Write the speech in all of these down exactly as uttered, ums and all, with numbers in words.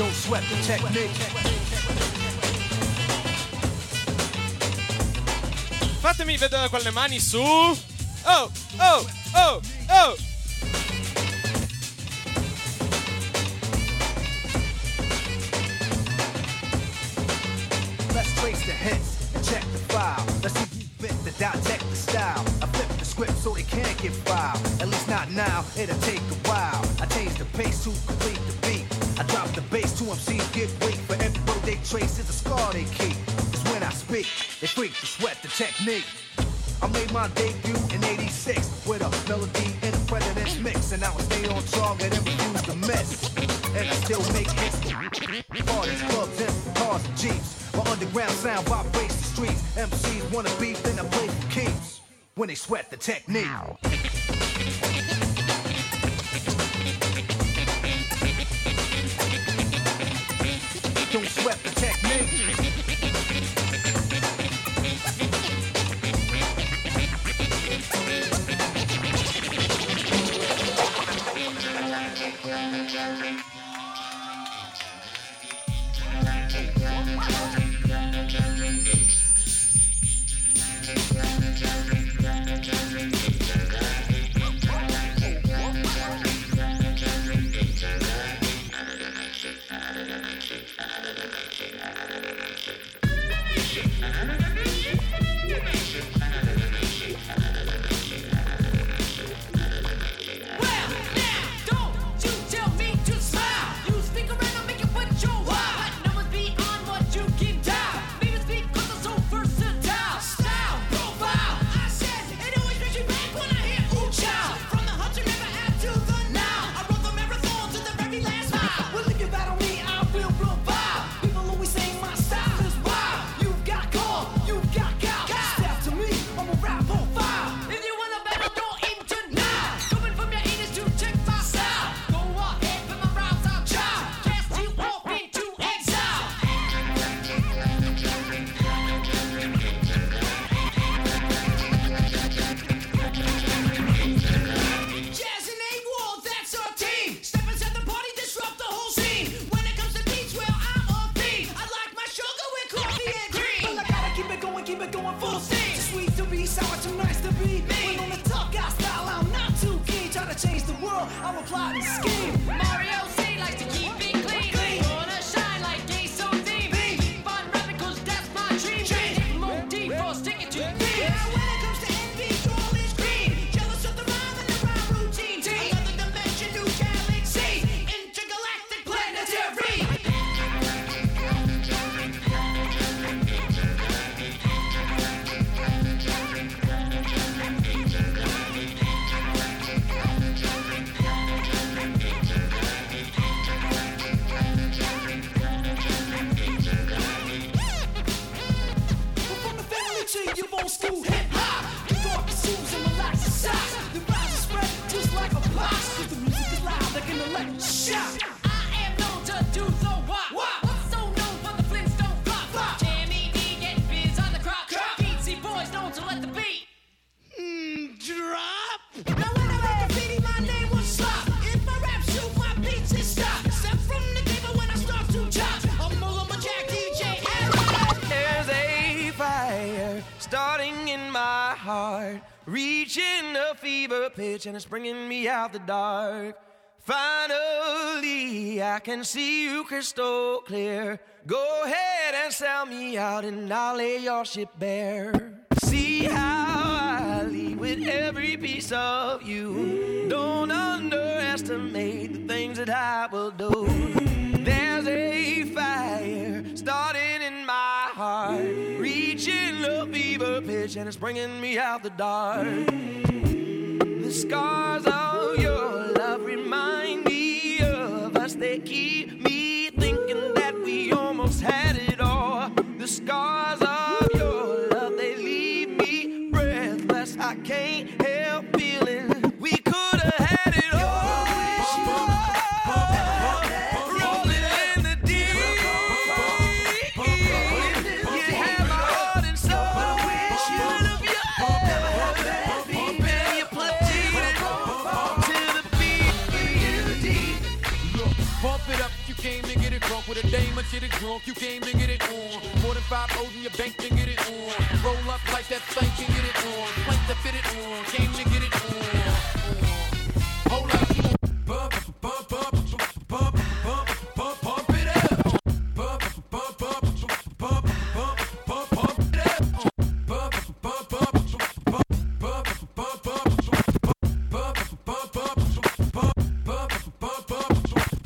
Don't sweat the technique. Fatemi vedere con le mani su. Oh, oh, oh, oh. Let's trace the hits and check the file. Let's see who fit the dissect the style. I flip the script so they can't get filed. At least not now, it'll take a while. I change the pace to complete the beat. I drop the bass to M Cs get weak. For every road they trace is a scar they keep. Cause when I speak, they freak to sweat the technique. I made my debut in eighty-six with a melody and a president's mix. And now I stay on target and refuse to miss. And I still make hits. Parties, clubs, and cars and jeeps. My underground sound vibrates the streets. M Cs wanna beef, then I play for keeps. When they sweat the technique. Don't sweat the technique. And it's bringing me out the dark. Finally, I can see you crystal clear. Go ahead and sell me out and I'll lay your ship bare. See how I lead with every piece of you. Don't underestimate the things that I will do. There's a fire starting in my heart, reaching a fever pitch and it's bringing me out the dark. The scars of your love remind me of us. They keep me thinking that we almost had it all. The scars of your love, they leave me breathless. I can't help feeling we could have had it all. Rolling in the deep. You have my heart and soul. Should have you with a dame or get it drunk, you came to get it on. More than five O's in your bank, then get it on. Roll up like that thing, can get it on. Plank to fit it on, came to get it on. Hold up, bump, bump, bump, bump, bump, bump, bump it up. Bump, bump, bump, bump, bump, bump, bump it up. Bump, bump, bump, bump, bump, bump, bump, bump, bump, bump,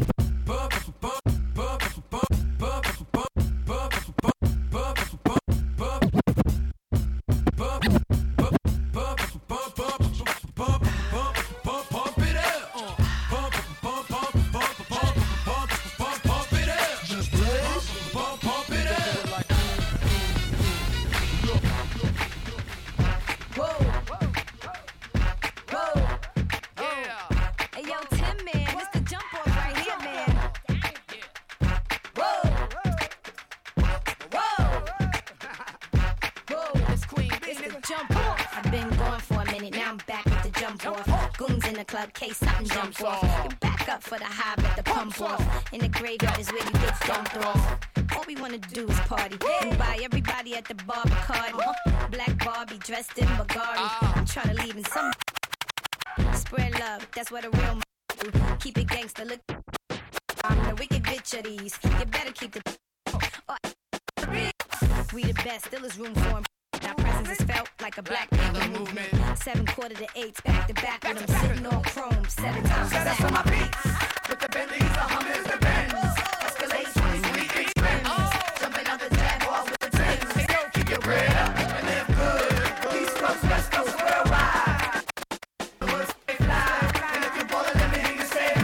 case something jumps off. You back up for the high, but the pump off. In the graveyard is where you get dumped off. All we wanna do is party and buy everybody at the bar Bacardi. Black Barbie dressed in Bulgari. I'm trying to leave in some. Spread love, that's what a real do. Keep it gangster, look. I'm the wicked bitch of these. You better keep the. We the best, still is room for 'em. Our presence is felt like a black people movement. Seven quarter to eights, back to back with them sitting on chrome. Seven times a That's on my beats. With the Bentleys, the Hummers, the Benz. Escalade, twenties, and we expense. Jumping out the Jaguar with the Timbs. Keep your bread up and live good. East Coast, West Coast, worldwide. The words stay fly. And if you're bored, let me hear you say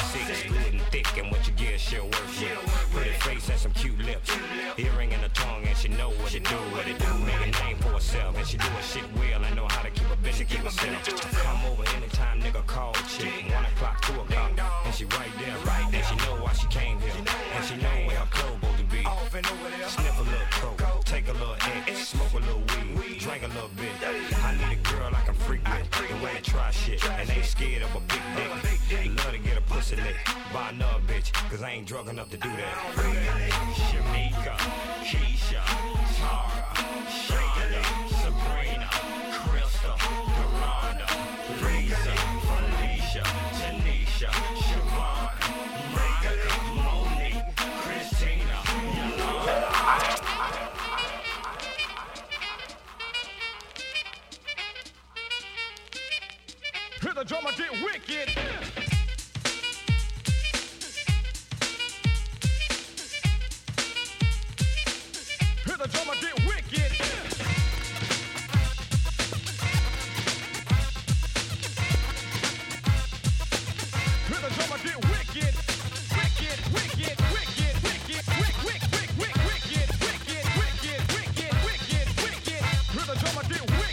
Put a face and some cute lips, earring and a tongue and she do her shit well and know how to keep a bitch and keep a simple. Come over anytime, nigga, call chick. One o'clock, two o'clock, and she right there, right there. She know why she came here, and she know where her clothes supposed to be. Sniff a little coke, take a little X, smoke a little weed, drink a little bit. I need a girl I can freak with, the way to try shit, and ain't scared of a big dick. Love to get a pussy lit, buy another bitch, cause I ain't drunk enough to do that. Shamika, Keisha, Tara, Shonda, Sabrina, Crystal, Miranda, Lisa, Felicia, Tanisha, Siobhan, Monica, Monique, Christina, Yolanda. Hear the drummer get wicked. Hear the drummer get wicked. Hear the drummer get wicked. Wicked, wicked, wicked, wicked, wick, wick, wick, wick, wicked, wicked, wicked, wicked, wicked, wicked. Hear the drummer get wicked.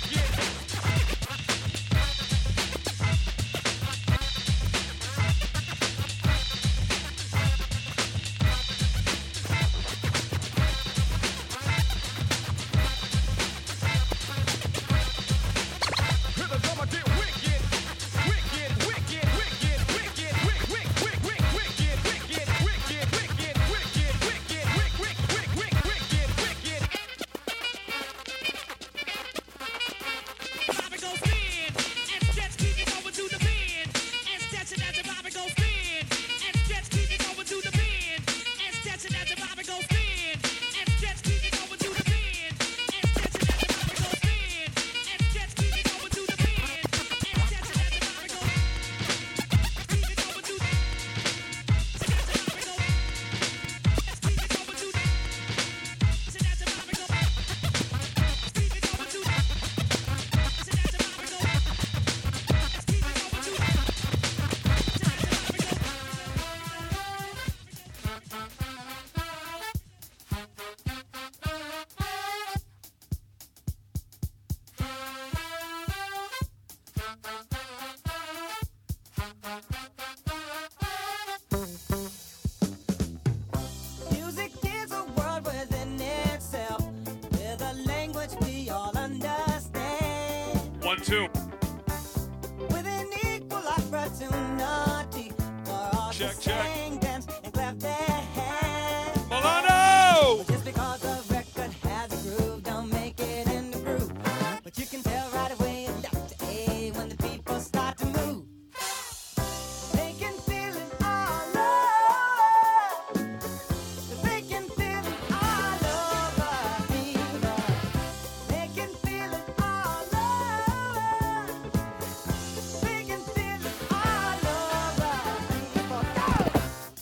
Music is a world within itself, with a language we all understand. One, two. With an equal opportunity for all Check, to check. sing, dance, and clap their hands. Milano! Just because the record has a groove, don't make it in the groove. But you can tell right away left to A when the people start to move. They can feel it all over. They can feel it all over fever. They can feel it all over. They can feel it all over fever. Go!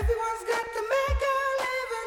Everyone's got to make a living.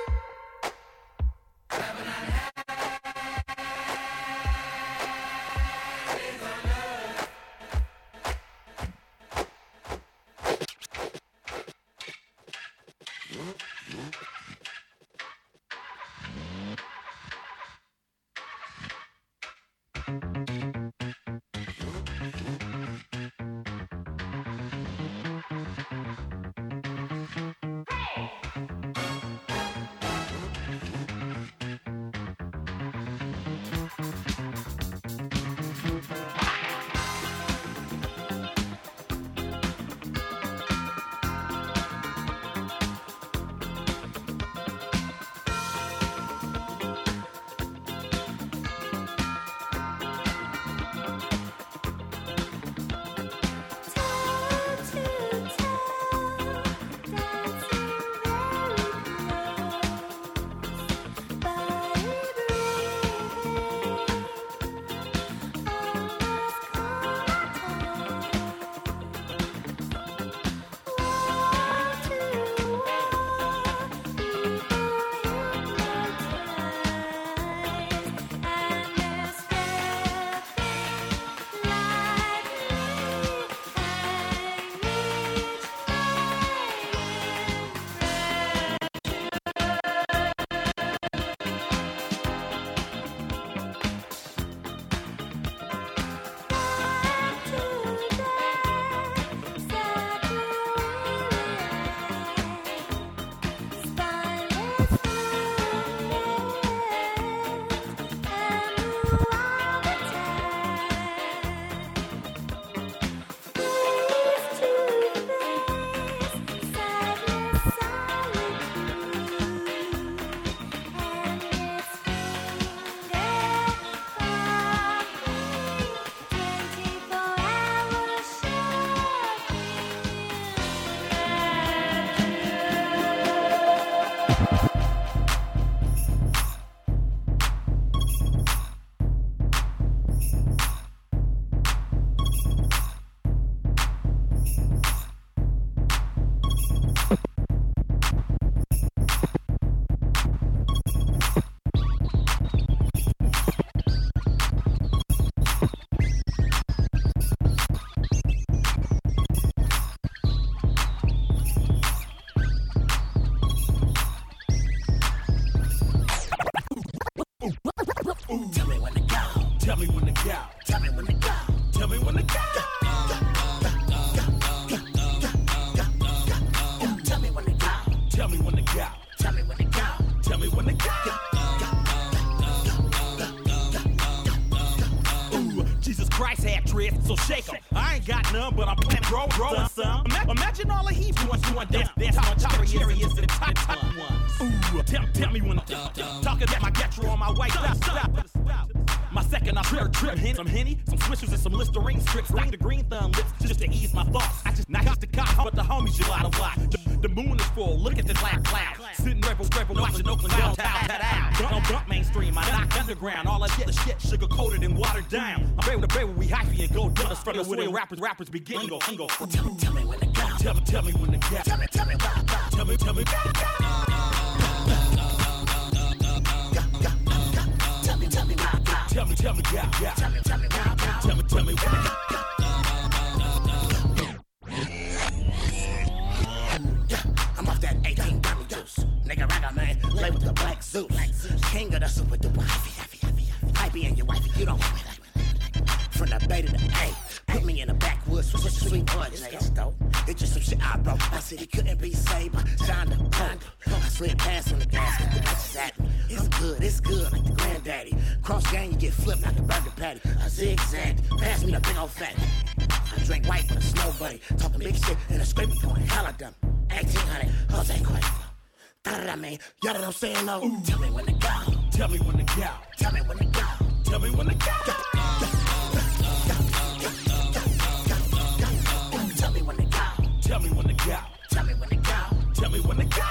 So shake 'em. I ain't got none, but I'm planning grow, growing some. Ima- Imagine all the heat doing doing dance, dance on top of chariots and the top top ones. Ooh, tell, tell me when I'm talking that my getro on my white stop, stop. My second, I trip, trip, hen, some Henny, some Swishers, and some Listerine strips. Stack the green thumb lips just to ease my thoughts. I just knock out the cop, but the homies you out of lot. The, the moon is full, look at this black cloud. Sitting rebel, rebel, watching Oakland downtown. Don't, don't dump mainstream, I knock underground. All I get is shit, sugar coated and watered down. I'm ready to play with we hyphy and go dust. From the way rappers, rappers begin. Go, go. Tell me, tell me when to go. Tell me, tell me when to go. Tell me, tell me, tell me, tell me, tell me. Tell me, tell me, tell me, tell me, yeah, yeah. Tell me, tell me, tell me, tell me, tell me. I'm off that eighteen gummy juice. Nigga, ragga man, play with the black Zeus. King of the super duper hyphy, hyphy, hyphy. I be in your wifey, you don't want me like me. From the bay to the A, put me in the backwoods with such a sweet boy. This ain't dope. It's just some shit I broke. I said he couldn't be saved by Shonda Pond. I slid past on the gas, get the bitches at me. It's good, it's good, like the granddaddy. Cross gang, you get flipped like a burger patty. I zigzag, pass me the big old fatty. I drink white with a snow buddy. Talking big shit and a scraping going hella dumb. eighteen hundred, Jose Cuervo. Da-da-da, man. Y'all know what I'm saying, though? Ooh. Tell me when to go. Tell me when to go. Tell me when to go. Tell me when to go. Tell me when to go. Tell me when to go. Tell me when to go. Tell me when to go.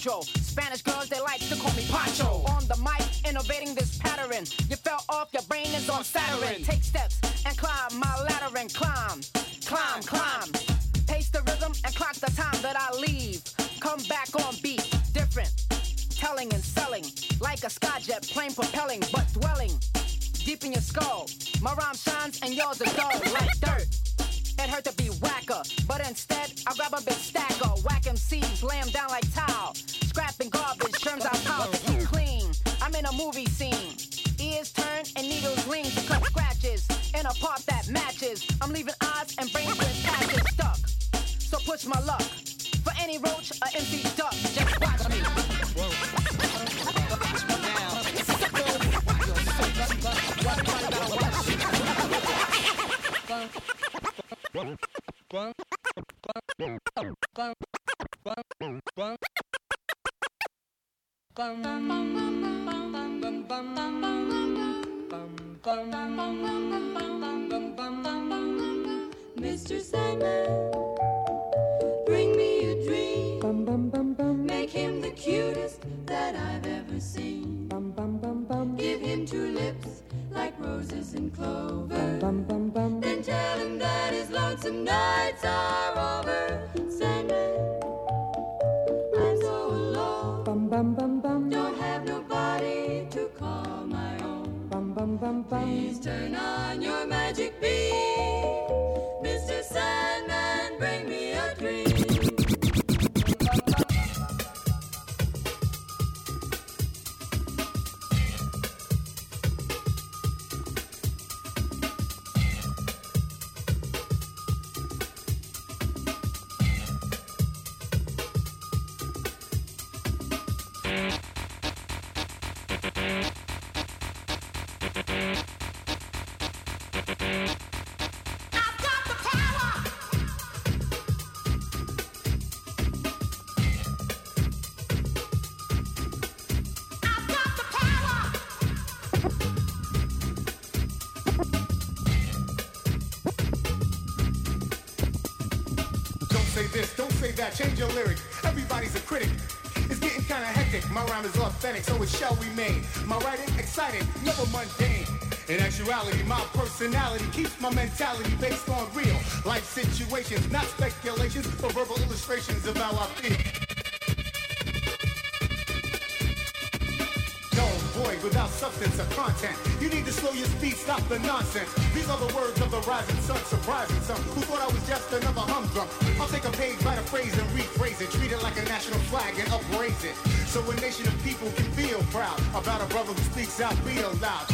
maestro. Spanish girls, they like to call me Pancho. On the mic, innovating this pattern. You fell off, your brain is on Saturn. Take steps and climb my ladder and climb, climb, climb. Pace the rhythm and clock the time that I leave. Come back on beat, different. Telling and selling, like a skyjet plane propelling, but dwelling deep in your skull. My rhyme shines and yours are dull like dirt. It hurt to be whacker, but instead I'll grab a big stacker. Whack M Cs, lay 'em down like towel. Scrapping garbage, germs I'll power to keep clean. I'm in a movie scene. Ears turn and needles lean to cut scratches in a part that matches. I'm leaving eyes and brains with patches stuck. So push my luck. For any roach or M C duck, just watch me. Mister Sandman, bring me a dream. Make him the cutest that I've ever seen. Give him two lips like roses and clover. Then tell him that his lonesome nights are over. Sandman, I'm so alone. Don't have nobody to call my own. Please turn on your magic beam. Mister Sandman, bring me a dream. Change your lyric, everybody's a critic. It's getting kinda hectic, my rhyme is authentic, so it shall remain. My writing, exciting, never mundane. In actuality, my personality keeps my mentality based on real life situations, not speculations, but verbal illustrations of how I feel. Void without substance or content. You need to slow your speed, stop the nonsense. These are the words of the rising sun, surprising some who thought I was just another humdrum. I'll take a page, write a phrase and rephrase it, treat it like a national flag and upraise it, so a nation of people can feel proud about a brother who speaks out real loud.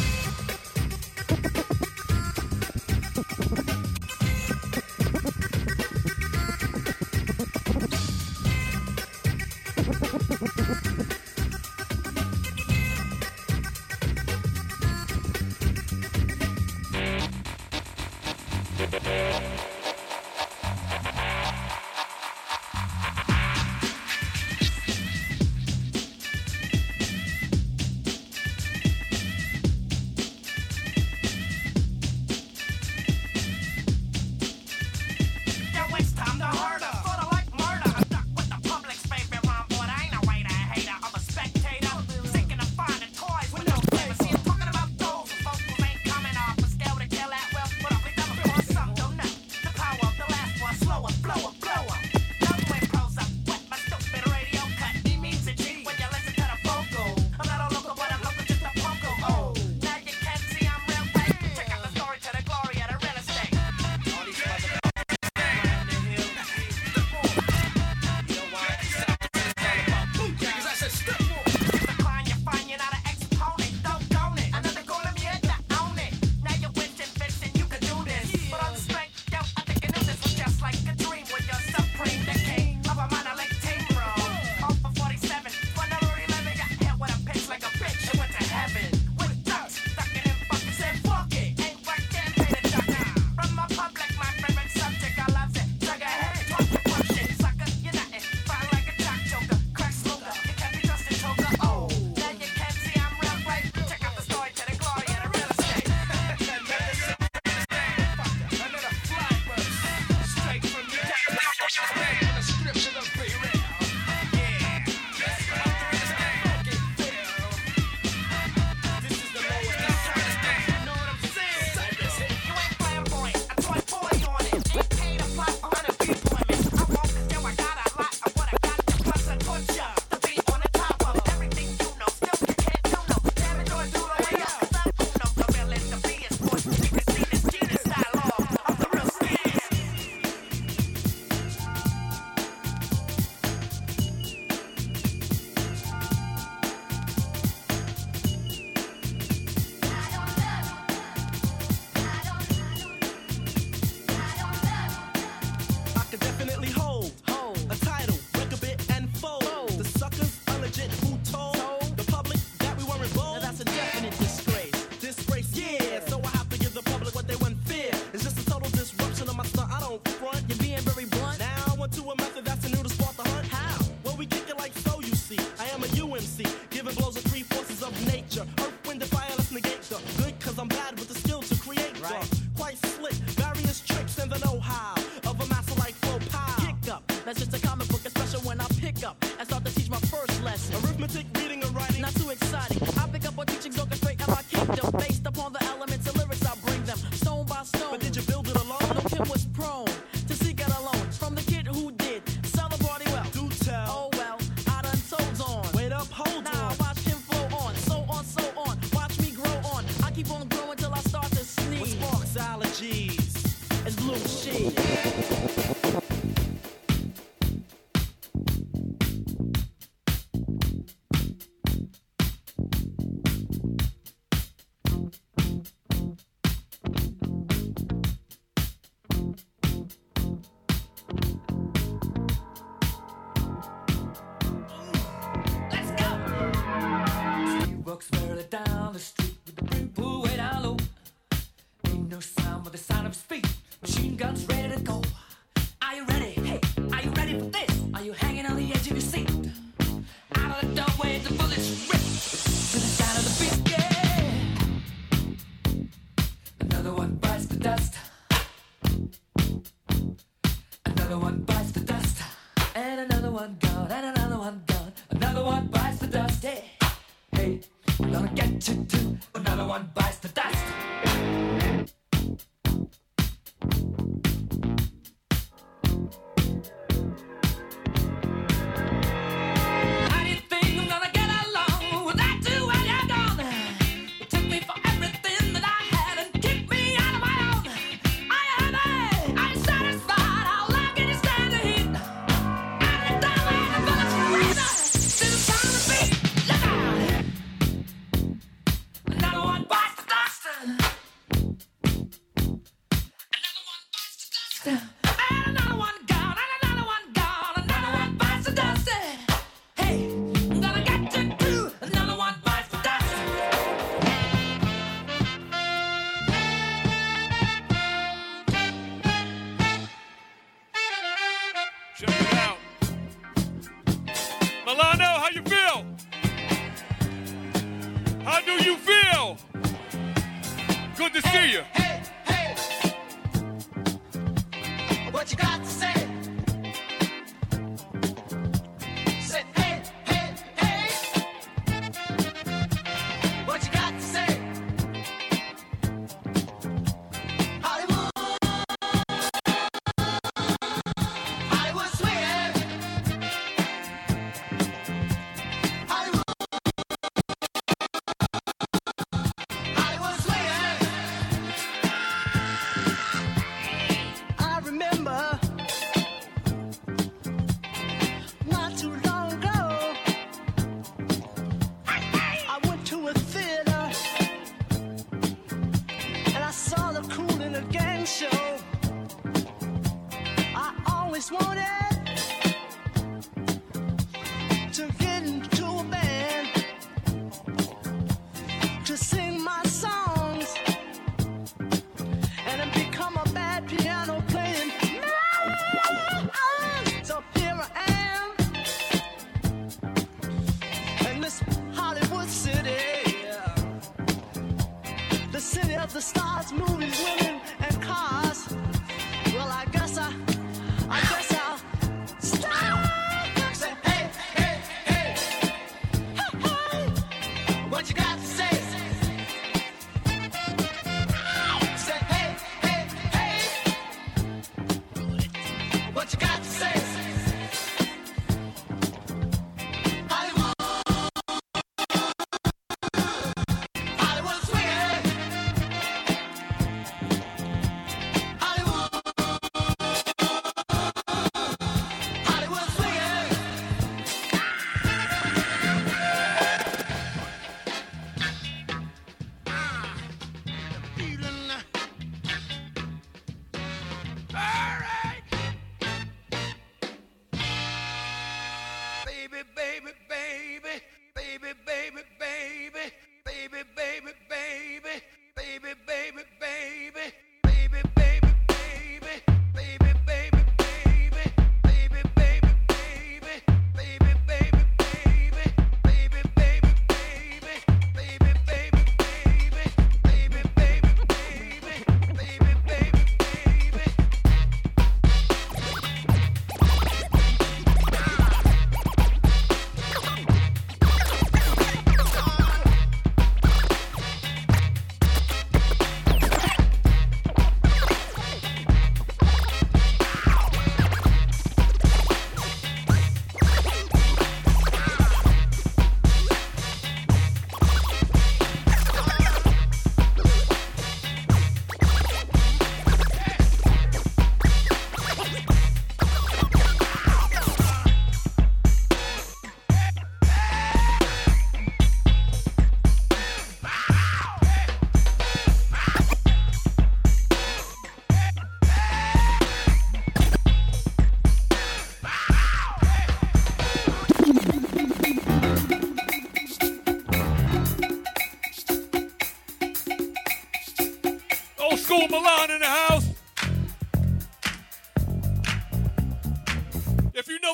blue shit.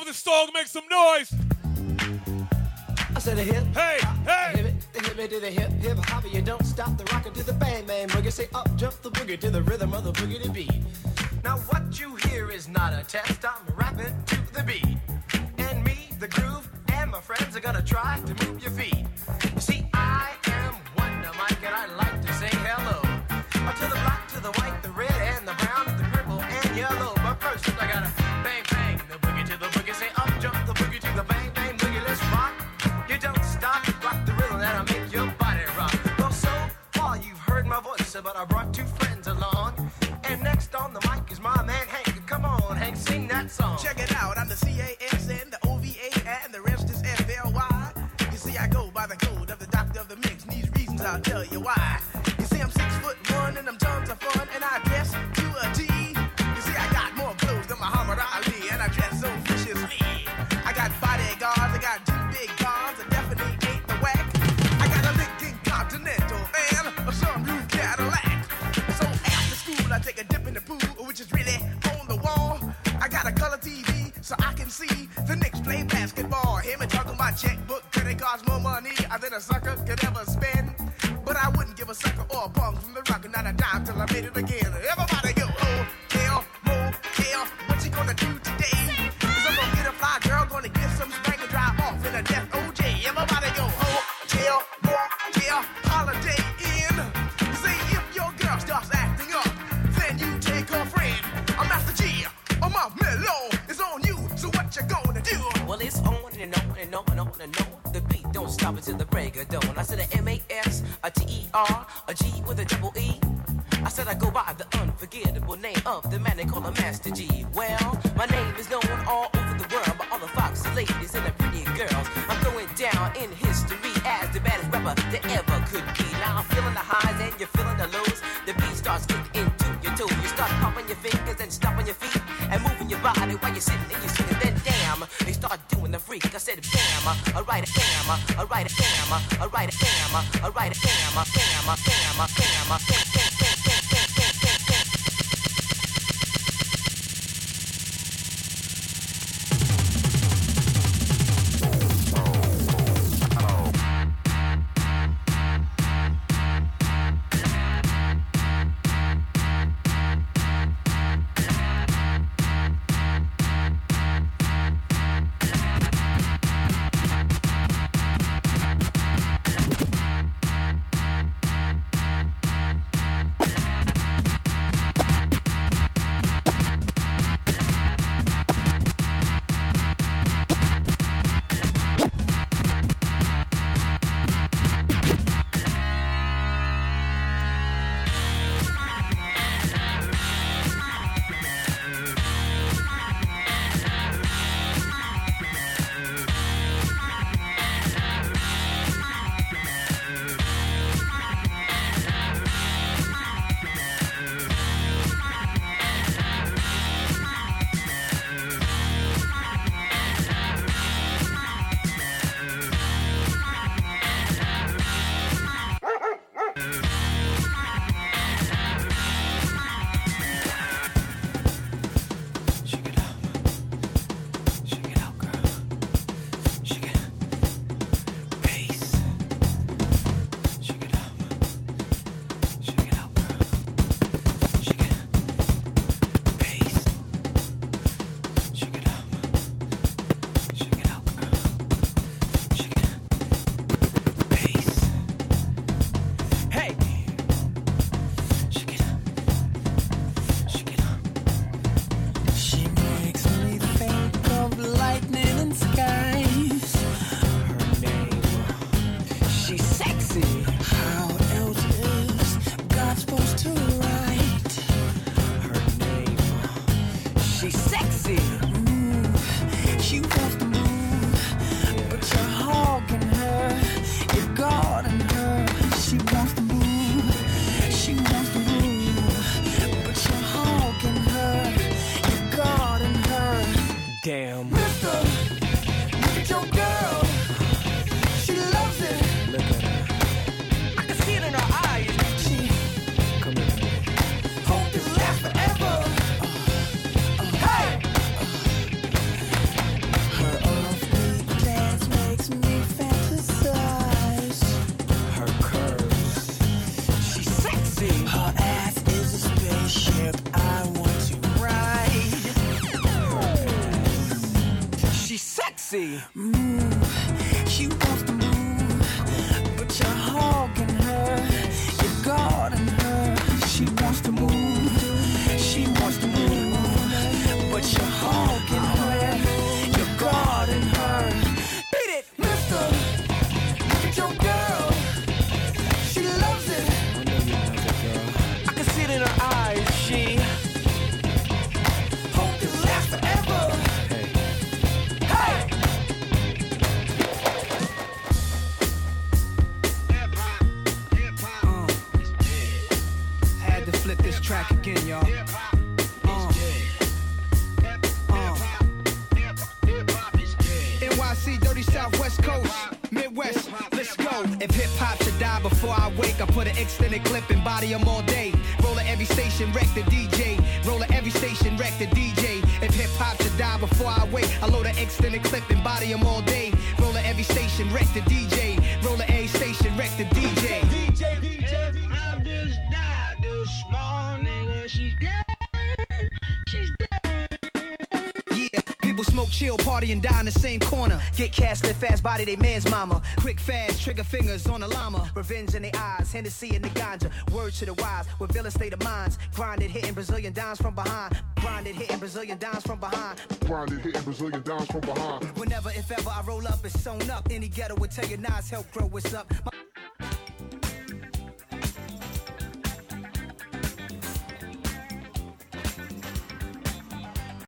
this song, make some noise. I said a hip, hey, hey, hip it, the hip it to the hip, hip hop it, you don't stop the rocket to the bang bang boogie. Say up, jump the boogie to the rhythm of the boogie to beat. Now what you hear is not a test, I'm rapping to the beat. And me, the groove, and my friends are gonna try to move your feet. You see, I am Wonder Mike, and I like to say hello. Uh, to the black, to the white, the red, and the brown, the purple, and yellow. But first, I gotta bang bang the boogie to the boogie. Say up, jump the boogie to the bang bang boogie. Let's rock. You don't stop, rock the rhythm that'll make your body rock. Well, so far you've heard my voice, but I brought two friends along. And next on the mic is my man Hank. Come on, Hank, sing that song. Check it out, I'm the C A S N, the O V A, and the rest is F L Y. You see, I go by the code of the doctor of the mix, and these reasons I'll tell you why. You see, I'm six foot one, and I'm tons of fun, and I dress to a T. You see, I got more clothes than Muhammad Ali, and I dress so viciously. I got bodyguards, I got two big cars, I definitely ain't the whack. I got a Lincoln Continental and a sunroof Cadillac. So after school, I take a dip in the pool, which is really on the wall. I got a color T V so I can see the Knicks play basketball. Hear me talking about checkbook, credit cards, more money than a sucker could ever spend. But I wouldn't give a sucker or a punk from the rock, not a dime till I made it again. Everybody go, oh, hell, motel, what you gonna do today? Cause I'm gonna get a fly girl, gonna get some spank and drive off in a death O J. Everybody go, hotel, motel, holiday inn. Say if your girl starts acting up, then you take her friend. I'm Master G, I'm my mellow, it's on you, so what you gonna do? Well, it's on and on and on and on and on. The beat don't stop until the break of dawn. I said a M A S, a T E R, a G with a double E. I said I go by the unforgettable name of the man they call a Master G. Well, my name is known all over the world by all the foxy ladies and the pretty girls. I'm going down in history as the baddest rapper that ever could be. Now I'm feeling the highs and you're feeling the lows. The beat starts getting into your toe. You start popping your fingers and stomping your feet and moving your body while you're sitting and you're sitting. Then damn, they start doing the freak. I said bam, alright, bam, alright, bam, alright, bam, alright, bam, bam, bam, bam, bam, bam, bam. Damn. Mister, look at your girl. She loves it. Look at her. I can see it in her eyes. She Come here. hope this lasts forever. Hey! C. Move, she wants to move, but you're hogging her, you're guarding her. She wants to move, she wants to move, but you're hogging her, you're guarding her. Beat it, mister, look at your girl, she loves it. I can see it in her eyes, she hope this lasts forever. Hey! Uh, had to flip this track again, y'all. Uh, uh. N Y C, Dirty South, West Coast, Midwest, let's go. If hip hop should die before I wake, I put an extended clip and body 'em all day. Roll at every station, wreck the D J. Roll at every station, wreck the D J. If hip hop should die before I wake, I load an extended clip and body 'em all day. Roll at every station, wreck the D J. Roll at every station, wreck the D J. D J, D J, I just died this morning and she's dead. She's dead. Yeah, people smoke, chill, party, and die in the same corner. Get cash, live fast, body they man's mama. Quick, fast, trigger fingers on the llama. Revenge in their eyes, Hennessy in the ganja. Words to the wise, with villain state of minds. Grinded, hitting Brazilian dimes from behind. Grinded, hitting Brazilian dimes from behind. Grinded, hitting Brazilian dimes from behind. Whenever, if ever I roll up, it's sewn up. Any ghetto would tell you Nas help grow what's up. My